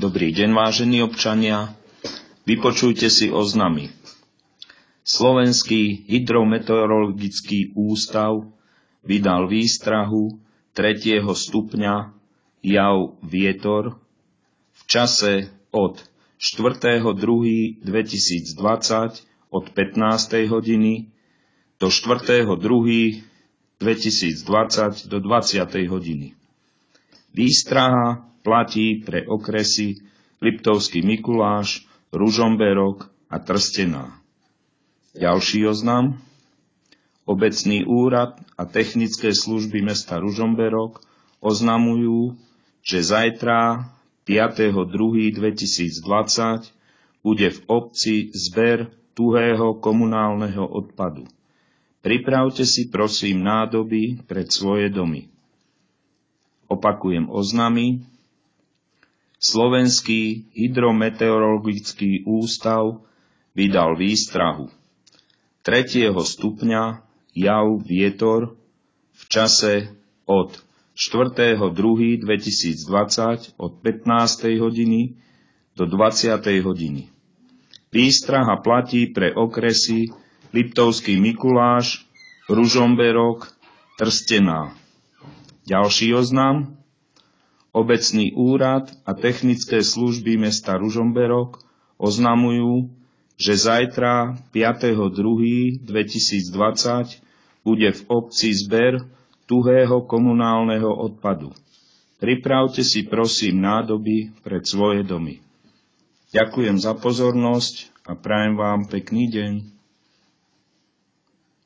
Dobrý deň, vážení občania. Vypočujte si oznamy. Slovenský hydrometeorologický ústav vydal výstrahu 3. stupňa jav vietor v čase od 4.2.2020 od 15. hodiny do 4.2.2020 do 20. hodiny. Výstraha platí pre okresy Liptovský Mikuláš, Ružomberok a Trstená. Ďalší oznam. Obecný úrad a technické služby mesta Ružomberok oznamujú, že zajtra 5.2.2020 bude v obci zber tuhého komunálneho odpadu. Pripravte si prosím nádoby pred svoje domy. Opakujem oznamy. Slovenský hydrometeorologický ústav vydal výstrahu 3. stupňa jav vietor v čase od 4.2.2020 od 15. hodiny do 20. hodiny. Výstraha platí pre okresy Liptovský Mikuláš, Ružomberok, Trstená. Ďalší oznam. Obecný úrad a technické služby mesta Ružomberok oznamujú, že zajtra 5.2.2020 bude v obci zber tuhého komunálneho odpadu. Pripravte si prosím nádoby pred svoje domy. Ďakujem za pozornosť a prajem vám pekný deň.